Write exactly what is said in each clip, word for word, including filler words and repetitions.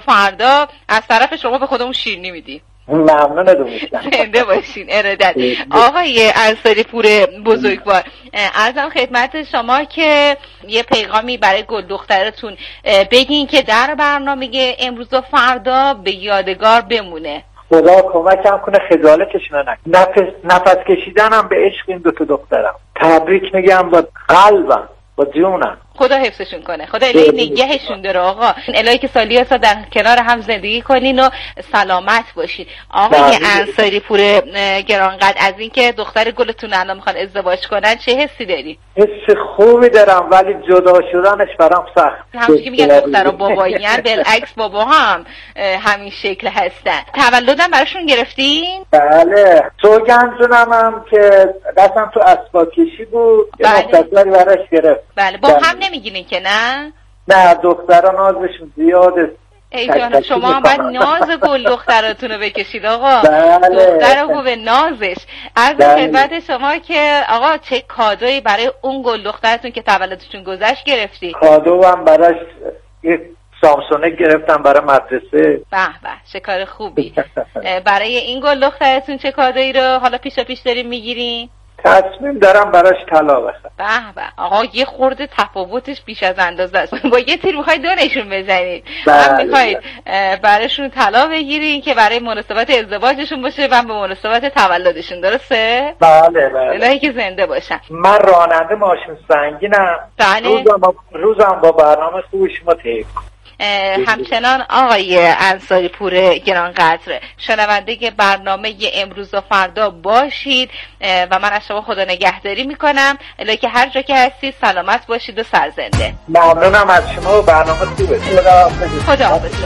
فردا از طرف شما به خودمون شیرینی میدیم. ممنون دوستان. زنده باشین. ارادت. آقای انصاری پور بزرگوار، عرضم خدمت شما که یه پیغامی برای گل دخترتون بگین که در برنامه امروز و فردا به یادگار بمونه. خدا کمکم کنه خجالتشون نکنه. نفس نفس کشیدنم به عشق این دو تا دخترم. تبریک میگم با قلبم، با جونم. خدا حفظشون کنه. خدا الهی نگهشون داره آقا. الهی که سالی سال در کنار هم زندگی کنین و سلامت باشین. آقای انصاری پور گرانقدر، از اینکه دختر گلتون الان میخوان ازدواج کنن چه حسی داری؟ حس خوبی دارم، ولی جدا شدنش برام سخت. همونجوری که میگن دخترها بابایین، بالعکس بابا هم همین شکل هستن. تولدم براشون گرفتین؟ بله. سوگندونم هم که دستم تو اسباب کشی بود، یه مختصری براش گرفت. بله. با هم نمیگینین که نه؟ نه، دخترها نازشون زیاده. ای جان، شما هم باید ناز گل دختراتون رو بکشید آقا. بله. دختر خوب نازش. عرض خدمت شما که آقا چه کادویی برای اون گل دخترتون که تولدشون گذشت گرفتی؟ کادو هم براش یک سامسونگ گرفتم برای مدرسه. به به، چه کار خوبی. برای این گل دخترتون چه کادویی رو حالا پیشا پیش داریم میگیرین؟ تصمیم دارم براش طلا بخرم. به به آقا، یه خورده تفاوتش بیش از اندازه است. با یه تیر میخواید دو نشون بزنید. هم میخواید براشون طلا بگیرین که برای مناسبت ازدواجشون باشه و به مناسبت تولدشون، درسته؟ بله بله. الهی که زنده باشن. من راننده ماشین سنگینم. بله. روزم با, روزم با برنامه خوب شما طی همچنان آقای انصاری پور گرانقدر، شنونده برنامه امروز و فردا باشید و من از شما خدا نگهداری میکنم. الهی که هر جا که هستید سلامت باشید و سرزنده. ممنونم از شما و برنامه خوبه. خدا حافظ.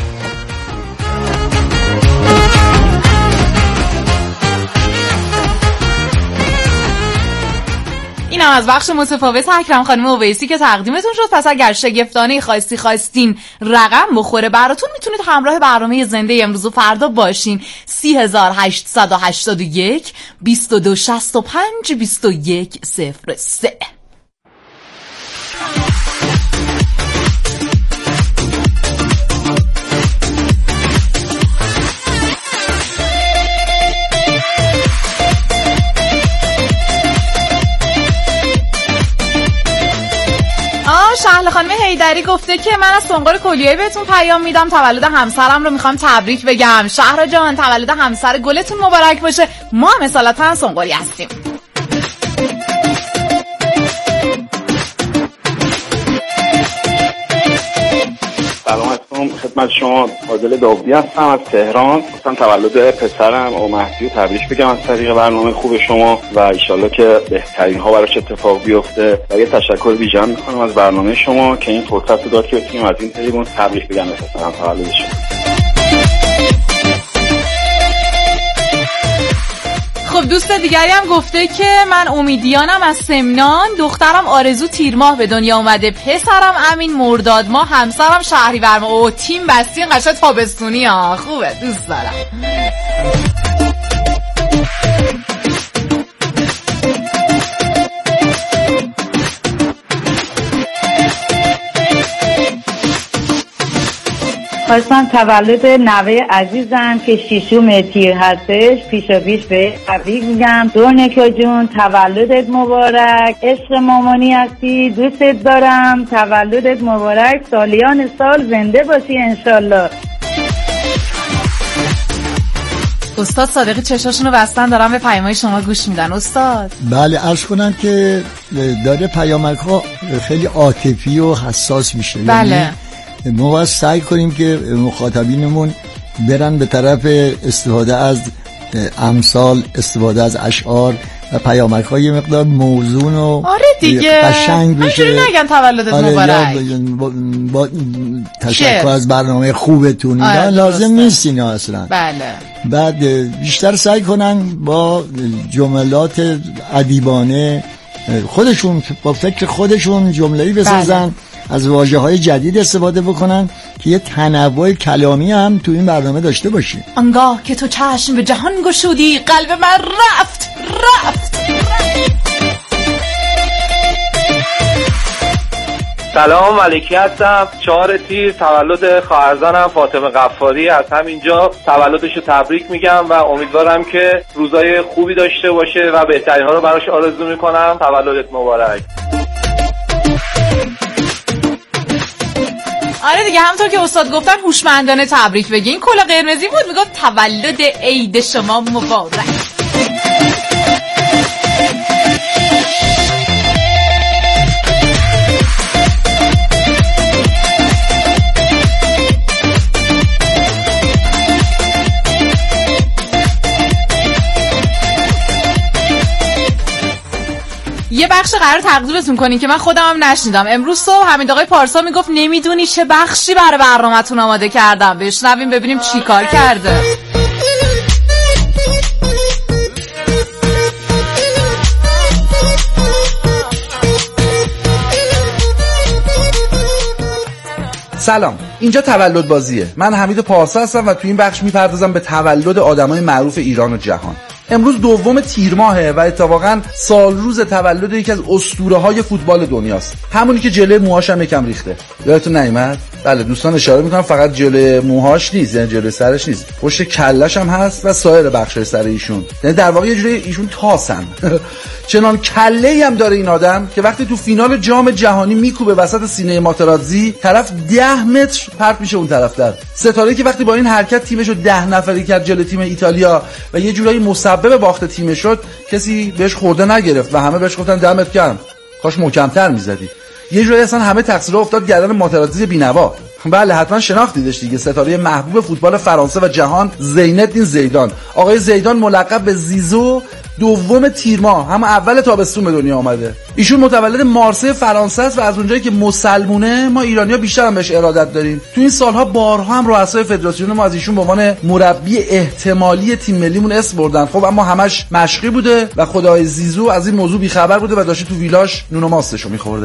این هم از بخش متفاوت اکرم خانم اویسی که تقدیمتون شد. پس اگر شگفتانه خاصی خواستین رقم بخوره براتون، میتونید همراه برنامه زنده امروز و فردا باشین. سی هزار هشتصد و هشتاد و یک بیست و دو شصت و پنج بیست و یک صفر سه. شهل خانم حیدری گفته که من از سنقر کلیه‌ای بهتون پیام میدم، تولد همسرم رو میخوام تبریک بگم. شهر جان، تولد همسر گلتون مبارک باشه. ما هم اصالتا سنقری هستیم. سلام علیکم خدمت شما. عادل داوودی هستم از تهران. گفتم تولد پسرم و مهدی رو تبریک بگم از طریق برنامه خوب شما و انشالله که بهترین ها براش اتفاق بیفته. و یه تشکر ویژه میکنم از برنامه شما که این فرصت رو داد که بتونیم از این طریق تبریک بگم به پسرم تولدش. خب دوست دیگری هم گفته که من امیدیانم از سمنان، دخترم آرزو تیرماه به دنیا اومده، پسرم امین مرداد ماه، همسرم شهریور ماه. او تیم بستین قشنگ تابستونی ها. خوبه، دوست دارم. خواستم تولد نوه عزیزم که شیشم تیر هستش پیشا پیش به تبریک میگم. دورنکا جون تولدت مبارک، عشق مامانی هستی، دوستت دارم، تولدت مبارک، سالیان سال زنده باشی انشالله. استاد صادقی چشاشونو بستن دارن به پیامهای شما گوش میدن. استاد بله، عرض کنم که داره پیامک ها خیلی عاطفی و حساس میشه. بله، ما باید سعی کنیم که مخاطبینمون برن به طرف استفاده از امثال، استفاده از اشعار و پیامک های مقدار موزون و آره دیگه قشنگ بشه. همچنین نگن تولدت آره مبارک با, با تشکر از برنامه خوبتون. آره لازم نیست اینا اصلا. بله. بعد بیشتر سعی کنن با جملات ادیبانه خودشون با فکر خودشون جمله‌ای بسازن. بله. از واژه‌های جدید استفاده بکنن که یه تنوع کلامی هم تو این برنامه داشته باشیم. آنگاه که تو چشم به جهان گشودی قلب من رفت رفت, رفت. سلام، ملکی هستم. چهار تیر تولد خواهرزانم فاطمه غفاری، از همینجا تولدشو تبریک میگم و امیدوارم که روزای خوبی داشته باشه و بهترین ها رو براش آرزو میکنم. تولدت مبارک. آره دیگه، همونطور که استاد گفتن هوشمندانه تبریک بگی. این کلا قرمزی بود میگفت تولد عید شما مبارک. یه بخش قرار تقدیمتون کنین که من خودم هم نشنیدم. امروز صبح همین آقای پارسا میگفت نمیدونی چه بخشی برای برنامه‌تون آماده کردم. بشنویم ببینیم چی کار کرده. سلام، اینجا تولد بازیه. من حمید پارسا هستم و تو این بخش میپردازم به تولد آدمای معروف ایران و جهان. امروز دوم تیر ماهه و اتفاقا سال روز تولد یکی از اسطوره‌های فوتبال دنیاست، همونی که جلوی موهاش هم یکم ریخته. یادتون نمیاد؟ بله دوستان، اشاره میکنم فقط جلوی موهاش نیست، یعنی جلوی سرش نیست، پشت کله‌ش هم هست و سایر بخشای سر ایشون، یعنی در واقع یه جوری ایشون تاسن. چنان کله‌ای هم داره این آدم که وقتی تو فینال جام جهانی میکوبه وسط سینه ماتراتزی، طرف ده متر پرت میشه اون طرفتر. ستاره‌ای که وقتی با این حرکت تیمشو ده نفری کرد جلوی تیم ایتالیا و یه جورایی مسبب باخت تیم شد، کسی بهش خورده نگرفت و همه بهش گفتن دمت گرم، کاش محکم‌تر میزدی. یه جوری اصلا همه تقصیر افتاد گردن ماتراتزی بینوا. بله حتما شناختیدش دیگه، ستاره محبوب فوتبال فرانسه و جهان، زین الدین زیدان. آقای زیدان ملقب به زیزو دوم تیر ماه، هم اول تابستون به دنیا آمده. ایشون متولد مارسی فرانسه است و از اونجایی که مسلمونه ما ایرانی‌ها بیشتر هم بهش ارادت داریم. تو این سالها بارها هم رؤسای فدراسیون ما از ایشون به عنوان مربی احتمالی تیم ملیمون اسم بردن. خب اما همش مشقی بوده و خدای زیزو از این موضوع بیخبر بوده و داشته تو ویلاش نون و ماستشو می‌خورده.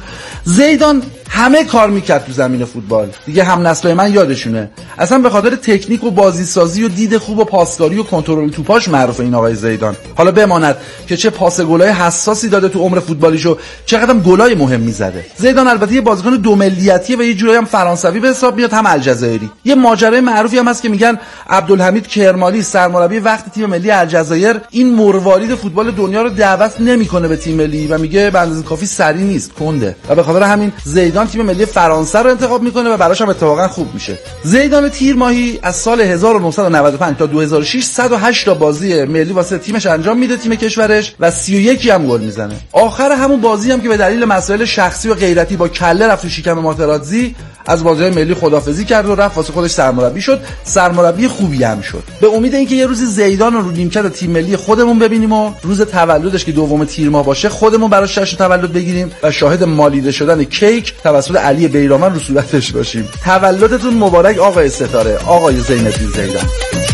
زیدان همه کار میکرد تو زمین فوتبال دیگه، هم نسلای من یادشونه. اصلا به خاطر تکنیک و بازیسازی و دید خوب و پاسکاری و کنترل توپاش معروف این آقای زیدان. حالا بماند که چه پاس گلای حساسی داده تو عمر فوتبالیشو، چقدر هم گلای مهم میزده. زیدان البته یه بازیکن دو ملیتیه و یه جورایی هم فرانسوی به حساب میاد، هم الجزایری. یه ماجرای معروفی هم هست که میگن عبدالحمید کرمالی سرمربی وقت تیم ملی الجزایر این مروارید فوتبال دنیا رو دعوت نمیکنه به تیم ملی و میگه به اندازه کافی سری نیست، کنده، و به خاطر همین زیدان تیم ملی فرانسه رو انتخاب میکنه و براش هم اتفاقا خوب میشه. زیدان تیر ماهی از سال هزار و نهصد و نود و پنج تا دو هزار و شش صد و هشت تا بازی ملی واسه تیمش انجام میده، تیم کشورش، و سی و یک هم گل میزنه. آخر همون بازی هم که به دلیل مسائل شخصی و غیرتی با کله رفت تو شکم ماتراتزی، از بازی‌های ملی خداحافظی کرد و رفت واسه خودش سرمربی شد. سرمربی خوبی هم شد. به امید اینکه یه روزی زیدان رو رو نیمکت تیم ملی خودمون ببینیم و روز تولدش که دوم تیر ماه باشه خودمون براش جشن تولد بگیریم و شاهد مالیده شدن کیک توسط علی بیرامن رو صورتش باشیم. تولدتون مبارک آقای ستاره، آقای زین الدین زیدان.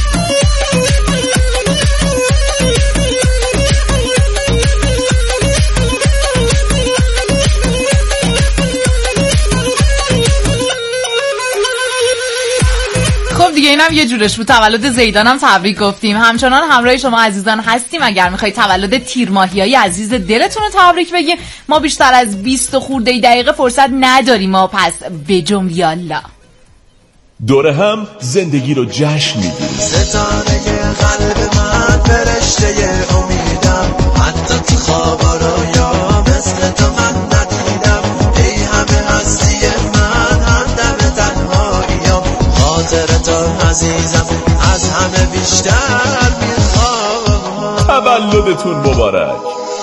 دیگه اینم یه جورش بود. تولد زیدانم تبریک گفتیم. همچنان همراه شما عزیزان هستیم. اگر میخواید تولد تیر ماهیای عزیز دلتون رو تبریک بگیم، ما بیشتر از بیست خورده دقیقه فرصت نداریم، ما پس بجنب یالا. دوره هم زندگی رو جشن میگیریم. ستاره قلب من، فرشته امیدم، حتی تو خوابا رویا مثل تو من ندیدم. ای همه هستی من، همدم تنهاییم، خاطر تو عزیزم از همه بیشتر میخوام. تولدتون مبارک.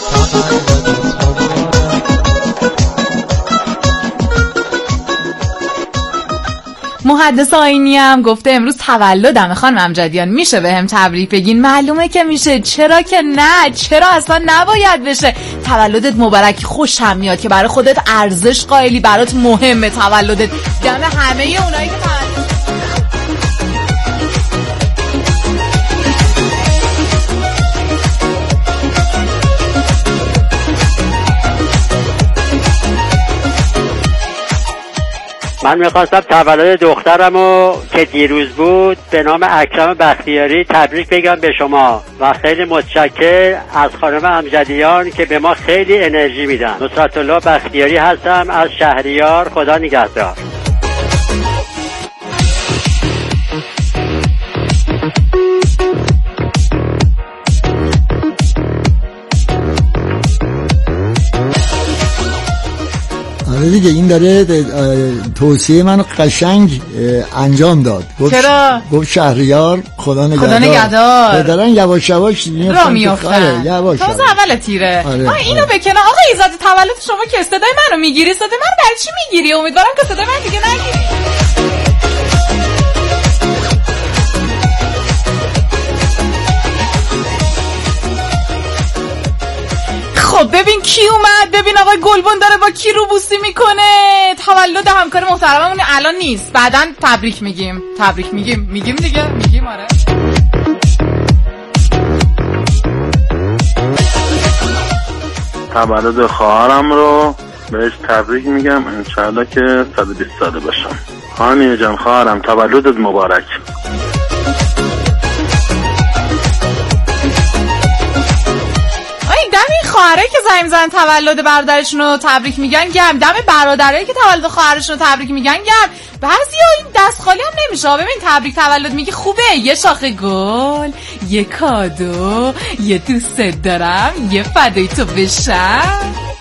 محدث آینی هم گفته امروز تولدمه خانم امجدیان، میشه به هم تبریک بگین؟ معلومه که میشه، چرا که نه، چرا اصلا نباید بشه. تولدت مبارک. خوشم میاد که برای خودت ارزش قائلی، برات مهمه تولدت. دم همه اونایی که تولد من میخواستم تولد دخترمو که دیروز بود به نام اکرم بختیاری تبریک بگم به شما و خیلی متشکر از خانم امجدیان که به ما خیلی انرژی میدن. نصرت الله بختیاری هستم از شهریار. خدا نگهدار. آره دیگه این داره توصیه منو قشنگ انجام داد. گفت چرا؟ گفت شهریار خدا نگهدار. خدا نگهدار. دارن یواش یواش را میافتن. یواش. تازه اول تیره. آره. آه اینو بکنه. آقا ایزاد تولد شما که صدای منو میگیری، صدای منو برای چی میگیری؟ امیدوارم که صدای من دیگه نگیری. خب ببین کی اومد، ببین آقای گلبن داره با کی روبوسی میکنه. تولد همکار محترممون الان نیست، بعداً تبریک میگیم. تبریک میگیم میگیم دیگه میگیم. آره تولد خواهرم رو بهش تبریک میگم، انشالله که صد و بیست ساله باشم. هانیه جان خواهرم تولدت مبارک. خواهرایی که زنگ میزنن تولد برادرشون رو تبریک میگن گرم، دم برادرایی که تولد خواهرشون رو تبریک میگن گرم. بعضیا این دست خالی هم نمیشه. ببین تبریک تولد میگی خوبه، یه شاخه گل، یه کادو، یه دوست دارم، یه فدای تو بشم.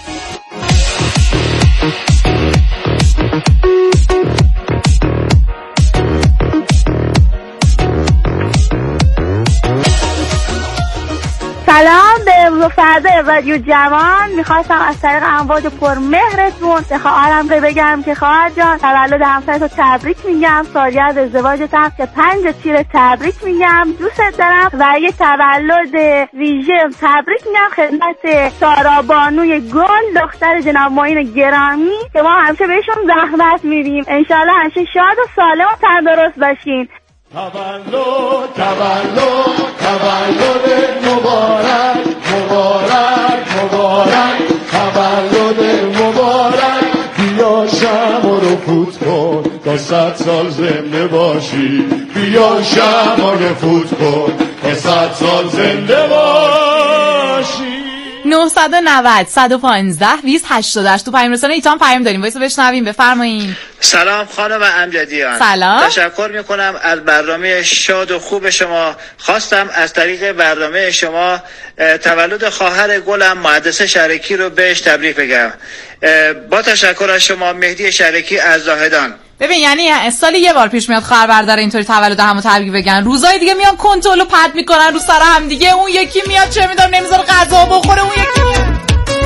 سلام به امروز فردا رادیو جوان. میخواستم از طریق امواج پرمهرتون به خواهرم بگم که خواهر جان تولد همسرتو تبریک میگم، سالگرد ازدواجت هم که پنج تیر تبریک میگم، دوست دارم و یه تولد ویژه تبریک میگم خدمت سارا بانوی گل دختر جناب معین گرامی که ما همیشه بهشون زحمت میدیم. انشالله همیشه شاد و سالم و تندرست باشین. تولد تولد تولد مبارک مبارک مبارک تولد مبارک. بیا شمع رو فوت کن تا صد سال زنده باشی. بیا شمع رو فوت کن تا صد سال زنده باشی. نه نه صفر صد و پانزده بیست هشتاد و هشت تو پیام رسانه ایتان پیام داریم. وایسا بشنویم. بفرمایید. سلام خانم امجدیان. سلام. تشکر میکنم از برنامه شاد و خوب شما. خواستم از طریق برنامه شما تولد خواهر گلم مهندس شرکی رو بهش تبریک بگم. با تشکر از شما مهدی شرکی از زاهدان. ببین یعنی سال یه بار پیش میاد خواهر برادر اینطوری تولد همو تبریک بگن، روزای دیگه میان کنترل و پد میکنن رو سر هم دیگه. اون یکی میاد چه میدونم نمیذاره غذا بخوره، اون یکی میاد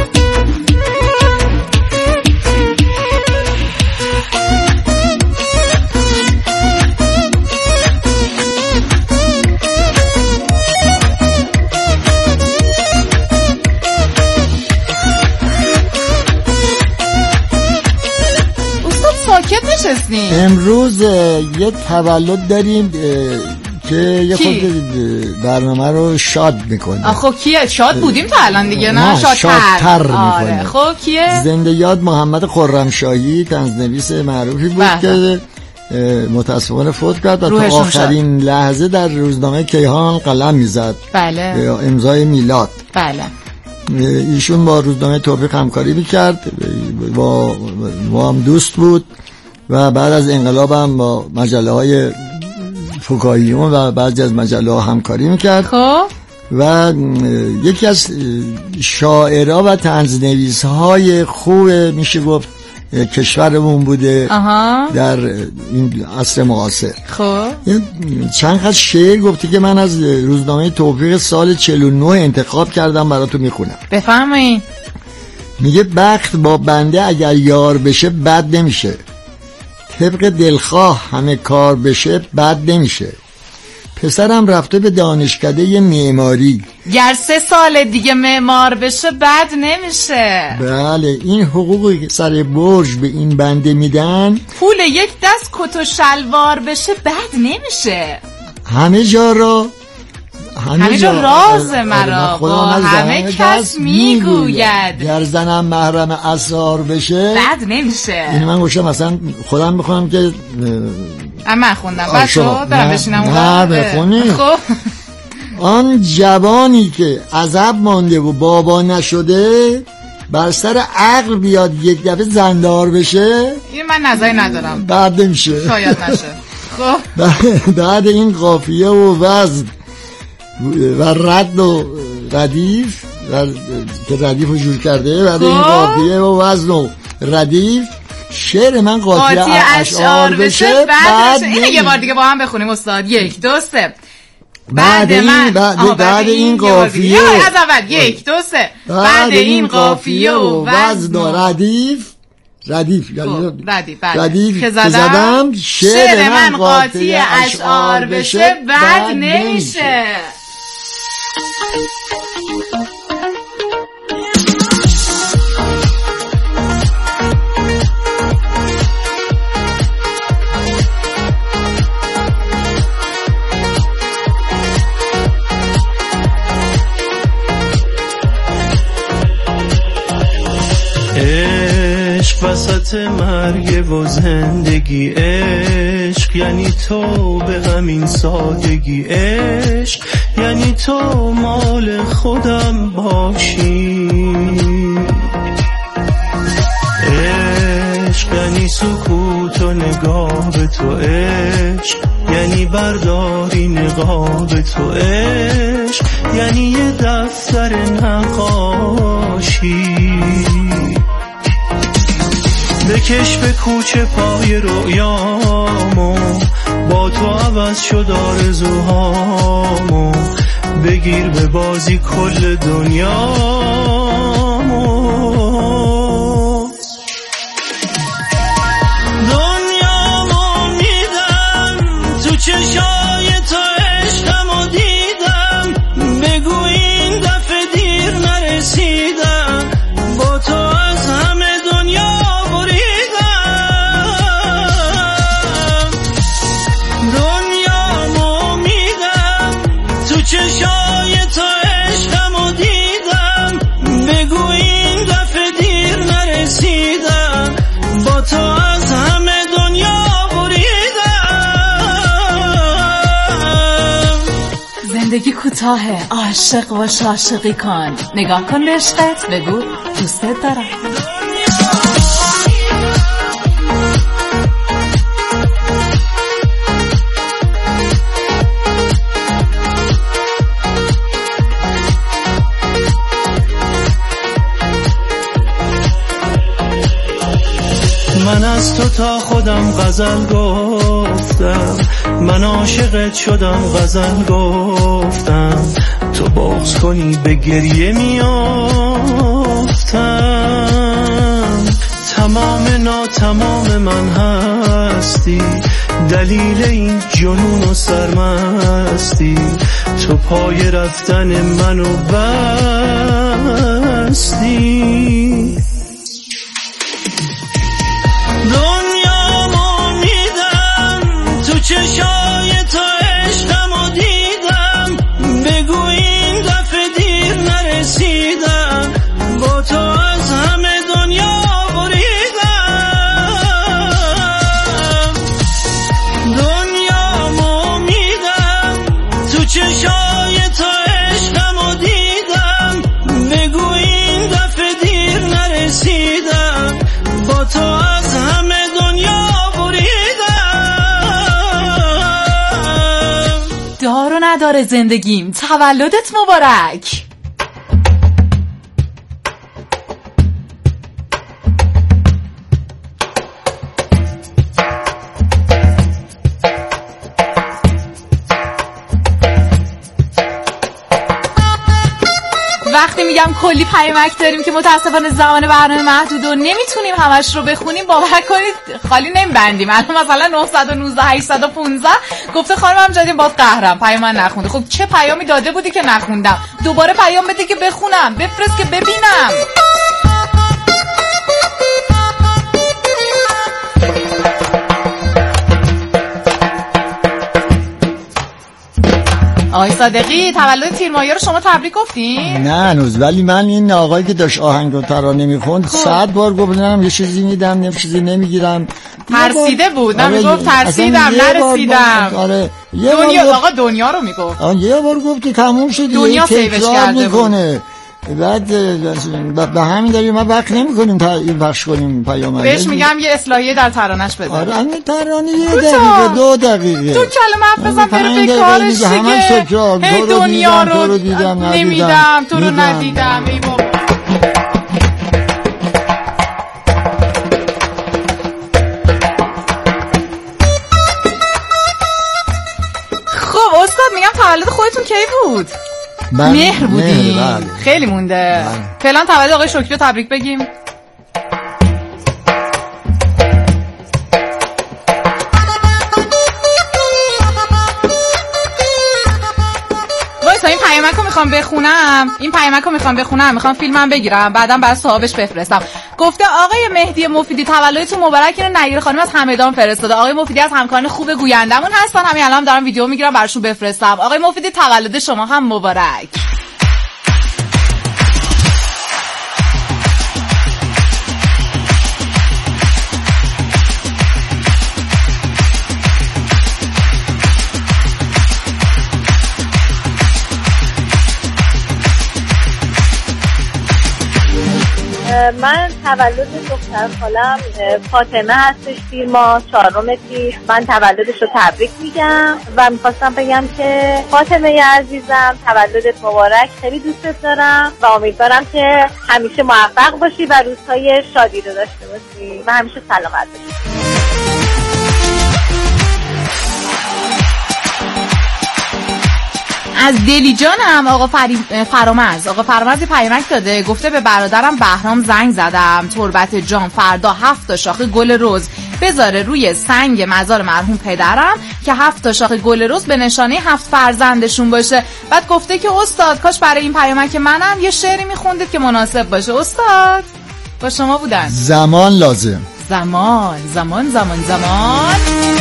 ساکت نشستیم. امروز یه تولد داریم که یه خود برنامه رو شاد میکنه. خب کیه؟ شاد بودیم تا الان دیگه نه؟ شادتر شادتر آره. میکنه. خب کیه؟ زنده یاد محمد خرمشاهی طنزنویس معروفی بود بله. که متاسفانه فوت کرد و تا آخرین شد. لحظه در روزنامه کیهان قلم میزد. بله. امضای میلاد. بله. ایشون با روزنامه توفیق همکاری میکرد، با با هم دوست بود و بعد از انقلاب هم با مجله های فکاهیون و بعضی از مجله ها همکاری میکرد. خب و یکی از شاعرها و طنزنویس های خوب میشه گفت کشورمون بوده آها. در این عصر معاصر. خب چند خط شعر گفتی که من از روزنامه توفیق سال چهل و نه انتخاب کردم براتون میخونم. بفرمایید. میگه بخت با بنده اگر یار بشه بد نمیشه، طبق دلخواه همه کار بشه بد نمیشه. پسرم رفته به دانشکده معماری، گر سه سال دیگه معمار بشه بد نمیشه. بله این حقوقی سر برج به این بنده میدن، پول یک دست کت و شلوار بشه بد نمیشه. همه جا را همه جا راز مرا با همه کس میگوید گر زنم محرم اسرار بشه بد نمیشه. این من گوشم مثلا خودم بخونم که من خوندم بچه برم بشینم نه بخونی. خب آن جوانی که عزب مانده و بابا نشده بر سر عقل بیاد یک دفعه زندار بشه. این من نظری ندارم بعد نمیشه شاید نشه. خب بعد این قافیه و وزن و رد و ردیف و که ردیف رو جور کرده بعد این قافیه و وزن و ردیف شعر من قاطی اشعار بشه بعد اینو یه بار دیگه با هم بخونیم استاد. یک دو سه بعد این بعد, بعد این قافیه از اول یک دو سه بعد این قافیه و وزن و ردیف ردیف ردیف ردیف که زدم شعر من قاطی اشعار بشه بعد نمیشه. عشق وسط مرگ و زندگی، عشق یعنی تو به غمین سادگی، عشق یعنی تو مال خودم باشی، عشق یعنی سکوت و نگاه به تو، عشق یعنی برداری نقاب تو، عشق یعنی یه دفتر نقاشی. بکش به کوچه پای رویامو، با تو عوض شد آرزوهامو، بگیر به بازی کل دنیامو. دنیامو میدم تو چشای تو، عشقمو دیدم، بگو این دفعه دیر نرسیدم، با تو از همه دنیا چشای تو، عشقمو دیدم، بگو این دفعه دیر نرسیدم، با تو از همه دنیا بریدم. زندگی کوتاهه، عاشق باش عاشقی کن، نگاه کن به عشقت بگو دوستت دارم. من از تو تا خودم غزل گفتم، من عاشقت شدم غزل گفتم، تو بغض کنی به گریه میافتم. تمام ناتمام من هستی، دلیل این جنون و سرمستی، تو پای رفتن منو بستی. دنیامو میدم تو چشای تو، عشقمو دیدم، بگو این دفعه دیر نرسیدم، با تو از همه دنیا بریدم. دنیامو میدم تو چشای تو، عشقمو دیدم، بگو این دفعه دیر نرسیدم، با تو از همه دنیا بریدم. دار و نداره زندگیم، تولدت مبارک. وقتی میگم کلی پیامک داریم که متاسفانه زمان برنامه محدود و نمیتونیم همش رو بخونیم، باور کنید خالی نمیبندیم. الان مثلا نه یک نه هشت یک پنج گفته خانم امجدی باز قهرم پیام من نخونده. خب چه پیامی داده بودی که نخوندم؟ دوباره پیام بده که بخونم، بفرست که ببینم. آقای صادقی تولد تیر ماهی رو شما تبریک گفتین؟ نه هنوز، ولی من این آقایی که داشت آهنگ رو ترانه میخوند صد بار گفتم یه چیزی میدم یه چیزی نمیگیرم. ترسیده بود، من میگفت ترسیدم نرسیدم. آره دنیا آقا دنیا رو میگفت. آه یه بار گفت که تموم شد، دنیا سیوش کرده میکنه. بعد به همین دلیل ما وقت نمی‌کنیم تا این بخش کنیم پیام. بهش میگم یه اصلاحیه در ترانش بده. آره این ترانه یه دقیقه دو دقیقه تو کلمه حرف بزن بره به کارش دیگه. هی دنیا رو دیدم نمیدم، تو رو ندیدم. ای بابا خب استاد میگم تولد خودتون کی بود؟ مهر بودی؟ بله. خیلی مونده. فعلا تولد آقای شکری رو تبریک بگیم. وایسا این پیامک رو میخوام بخونم این پیامک رو میخوام بخونم میخوام فیلمم بگیرم بعدم برای صاحبش بفرستم. گفته آقای مهدی مفیدی تولدتون مبارک. اینو نگیر خانم از همدان فرستاده. آقای مفیدی از همکاران خوب گویندمون هستن، همین الان دارم ویدیو میگیرم براشون بفرستم. آقای مفیدی تولد شما هم مبارک. من تولد دختر خالم فاطمه هستش، تیر ماه چهارم تیر. من تولدش رو تبریک میگم و میخواستم بگم که فاطمه عزیزم تولدت مبارک، خیلی دوستت دارم و امیدوارم که همیشه موفق باشی و روزهای شادی رو داشته باشی و همیشه سلامت باشی. از دلی جانم آقا فری... فرامرز آقا فرامرزی پیامک داده. گفته به برادرم بهرام زنگ زدم تربت جان فردا هفت تا شاخه گل رز بذاره روی سنگ مزار مرحوم پدرم که هفت تا شاخه گل رز به نشانه هفت فرزندشون باشه. بعد گفته که استاد کاش برای این پیامک منم یه شعری میخوندید که مناسب باشه. استاد با شما بودن. زمان لازم. زمان زمان زمان زمان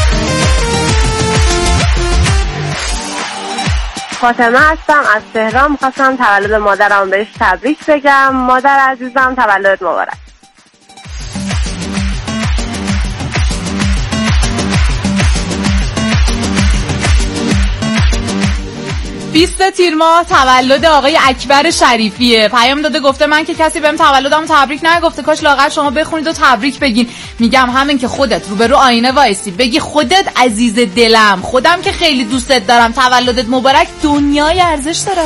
فاطمه هستم از تهران. می‌خواستم تولد مادرم بهش تبریک بگم. مادر عزیزم تولدت مبارک. بیست تیر ماه تولد آقای اکبر شریفیه. پیام داده گفته من که کسی بهم تولدم تبریک نگفته، کاش لااقل شما بخونید و تبریک بگین. میگم همین که خودت رو به رو آینه وایسی بگی خودت عزیز دلم، خودم که خیلی دوستت دارم، تولدت مبارک، دنیای ارزش داره.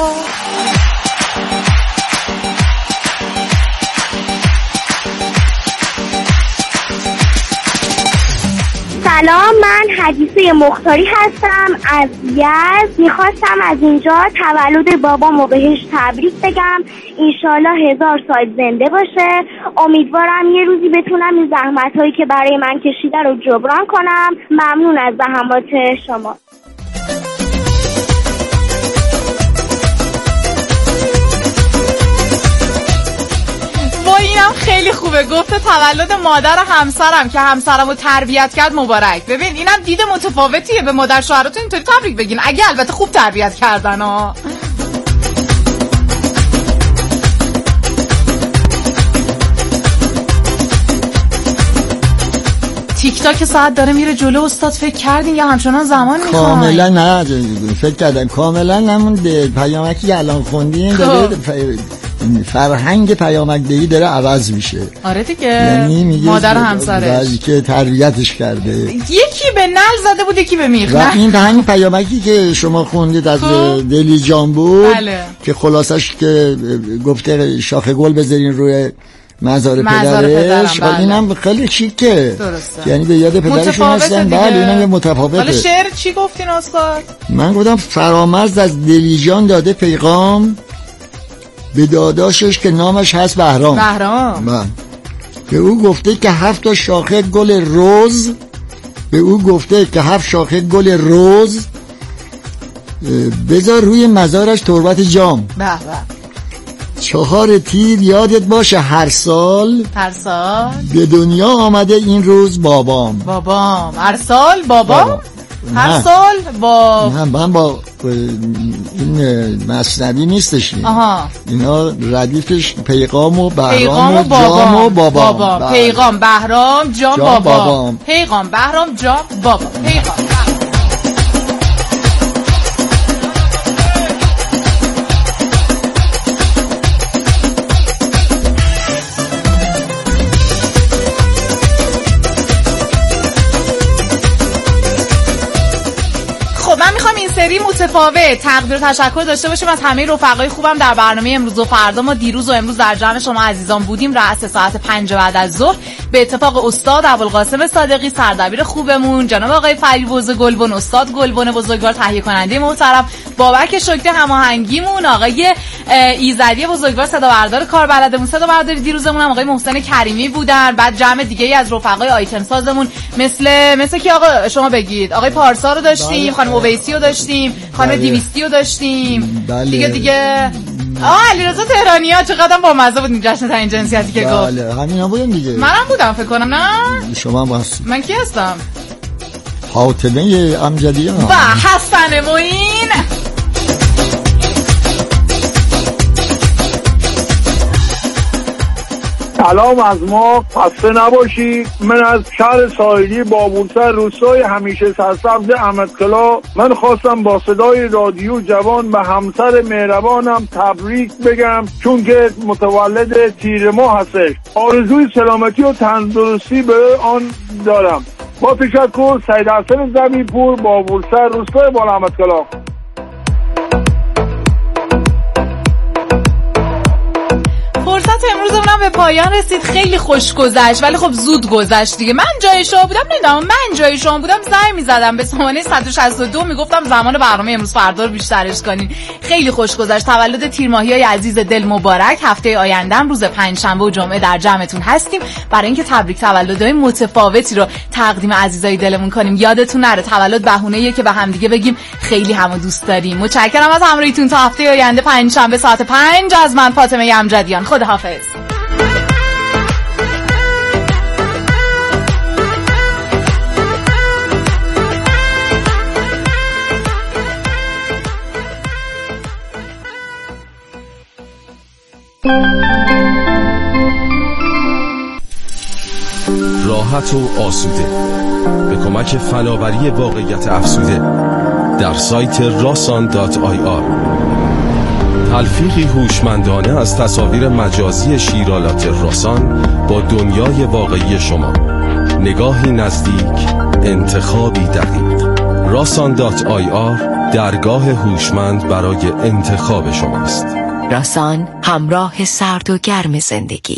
سلام، من حدیثه مختاری هستم از یزد. میخواستم از اینجا تولد بابامو بهش تبریک بگم، انشالله هزار سال زنده باشه. امیدوارم یه روزی بتونم این زحمت هایی که برای من کشیده رو جبران کنم. ممنون از زحمات شما. اینم خیلی خوبه. گفته تولد مادر همسرم که همسرمو تربیت کرد مبارک. ببین اینم دید متفاوتیه، به مادر شوهرتون اینطوری تبریک بگین اگه البته خوب تربیت کردن ها. تیک تاک ساعت داره میره جلو. استاد فکر کردین یا همچنان زمان میخوای؟ کاملا نه فکر کردم کاملا همون پیامکی که الان خوندین داره فرهنگ پیامکدهی داره عوض میشه. آره دیگه، یعنی مادر همسرش که تربیتش کرده یکی به نل زده بود یکی به میخ. و این همین پیامکی که شما خوندید از دلی جان بود. بله. که خلاصش که گفته شاخه گل بذارین روی مزار پدرش. بله. اینم خیلی چیکه، درسته، یعنی به یاد پدرشون هستن. بله اینم یه متفاوته. حالا شعر چی گفتین استاد؟ من گفتم فرامرز از دلی جان داده پیغام به داداشش که نامش هست بهرام. بهرام من. به او گفته که هفت تا شاخه گل رز به او گفته که هفت شاخه گل رز بذار روی مزارش تربت جام. به به. چهار تیر یادت باشه هر سال هر سال به دنیا آمده این روز بابام. بابام هر سال بابام, بابام. هر سال با نه من با این مثنوی نیستش. آها اینا ردیفش پیغام و بهرام پیغام و جام و بابا, بابا. پیغام بهرام جام, جام بابا. بابا پیغام بهرام جام بابا پیغام. سری متفاوت تقدیر و تشکر داشته باشیم از همه رفقای خوبم در برنامه امروز و فردا. ما دیروز و امروز در جمع شما عزیزان بودیم رأس ساعت پنج بعد از ظهر به اتفاق استاد ابوالقاسم صادقی سردبیر خوبمون، جناب آقای فریبرز گلبن، استاد گلبن بزرگوار، تهیه کننده محترم بابک شکری هماهنگیمون، آقای ایزدی بزرگوار صدا بردار کاربلدمون، صدا برداری دیروزمون هم آقای محسن کریمی بودن. بعد جمع دیگه ای از رفقای آیتم سازمون مثل مثل کی آقا شما بگید، آقای پارسا رو داشتیم، خانم اویسی رو داشتیم، خانم دیویستی رو داشتیم. بله. دیگه دیگه آه علیرضا تهرانی‌ها چقدر با مزه بود جشن تعیین جنسیتی که گفت. بله همینا بودن دیگه. منم بودم فکر کنم. نه شما هم هستی. من کی هستم؟ فاطمه امجدیان و حسن معین. سلام از ما، خسته نباشید. من از شهر ساحلی بابورسر روستای همیشه سرسبز احمدکلا، من خواستم با صدای رادیو جوان و همسر مهربانم تبریک بگم چون که متولد تیر ماه هستش. آرزوی سلامتی و تندرستی به آن دارم. با تشکر، سید حسن زمینپور، بابورسر روستای بالا احمدکلا. فرصت امروزمونم به پایان رسید. خیلی خوش گذشت ولی خب زود گذشت دیگه. من جای شما بودم نمیدونم من جای شما بودم زنگ میزدم به سامانه صد و شصت و دو میگفتم زمان برنامه امروز فردا رو بیشترش کنین. خیلی خوش گذشت. تولد تیرماهیای عزیز دل مبارک. هفته آینده روز پنجشنبه و جمعه در جمعتون هستیم برای اینکه تبریک تولدهای متفاوتی رو تقدیم عزیزای دلمون کنیم. یادتون نره تولد بهونه‌ایه که به هم دیگه بگیم خیلی همو دوست داریم. متشکرم از همراهیتون. تا هفته آینده پنجشنبه ساعت پنج از من فاطمه امجدیان. خداحافظ. راحت و آسوده به کمک فناوری واقعیت افزوده در سایت راسان دات آی آر. تلفیقی هوشمندانه از تصاویر مجازی شیرالات راسان با دنیای واقعی شما. نگاهی نزدیک، انتخابی دقیق. راسان دات آی آر درگاه هوشمند برای انتخاب شماست. راسان، همراه سرد و گرم زندگی.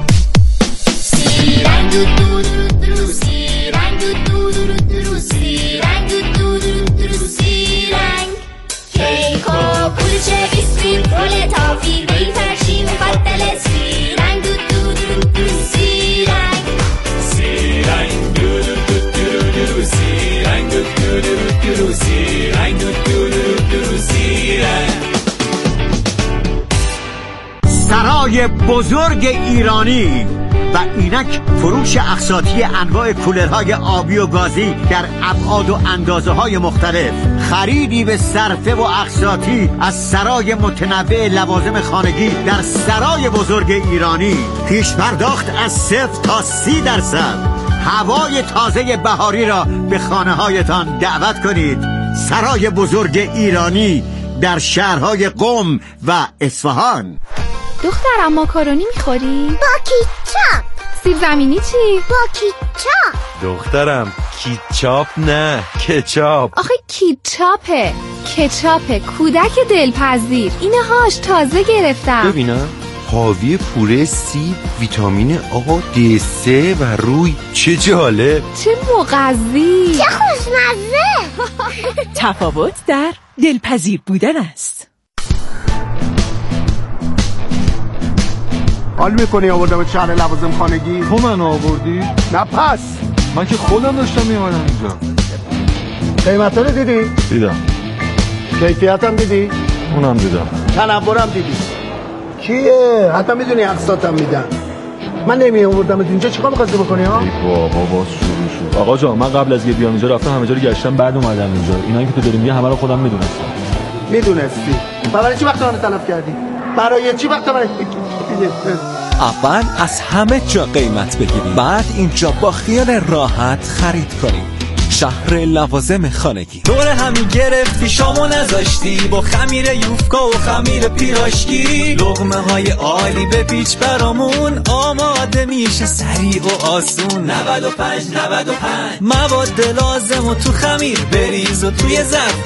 رول تافی بی فرشی مفضل سی رنگ دو دو دو دو سی رنگ سی رنگ دو دو دو دو دو سی رنگ دو دو دو دو سی رنگ دو دو دو دو سی رنگ. سرای بزرگ ایرانی و اینک فروش اقساطی انواع کولرهای آبی و گازی در ابعاد و اندازه های مختلف، خریدی به صرفه و اقساطی از سرای متنوع لوازم خانگی در سرای بزرگ ایرانی، پیش پرداخت از صفر تا سی درصد، هوای تازه بهاری را به خانه هایتان دعوت کنید. سرای بزرگ ایرانی در شهرهای قم و اصفهان. دخترم ماکارونی میخوری؟ با کیچاپ. سیب زمینی چی؟ با کیچاپ. دخترم کیچاپ نه کچاپ. آخه کیچاپه کچاپه کودک دلپذیر. اینه هاش تازه گرفتم. ببینم حاوی پوره سیب، ویتامین آ، دی سه و روی. چه جالب، چه مغذی، چه خوشمزه. تفاوت در دلپذیر بودن است. حال میکنی آوردم شهر لوازم خانگی؟ تو من آوردی؟ نه پس من که خودم داشتم میامدم اینجا. قیمتا رو دیدی؟ دیدم. کیفیتم دیدی؟ اونم دیدم. تنورم دیدی؟ کیه؟ حتی میدونی اقساطم میدن. من نمی آوردم اینجا، چیکار می‌خواستی بکنی ها؟ ای بابا باز شروع شد. آقا جان من قبل از که بیام اینجا رفتم همه جا رو گشتم، بعد اومدم اینجا. اینایی که تو داری میگی همه رو خودم میدونستم. میدونستی؟ برای چی وقت من تلف کردی؟ برای چی وقت من اول از همه جا قیمت بگیرید، بعد اینجا با خیال راحت خرید کنید. شهر لوازم خانگی. دور همی گرفتی شامو نذاشتی، با خمیر یوفکا و خمیر پیراشکی لقمه های عالی به پیچ برامون آماده میشه سریع و آسون. نود و پنج نود و پنج مواد لازم و تو خمیر بریز و توی ظرف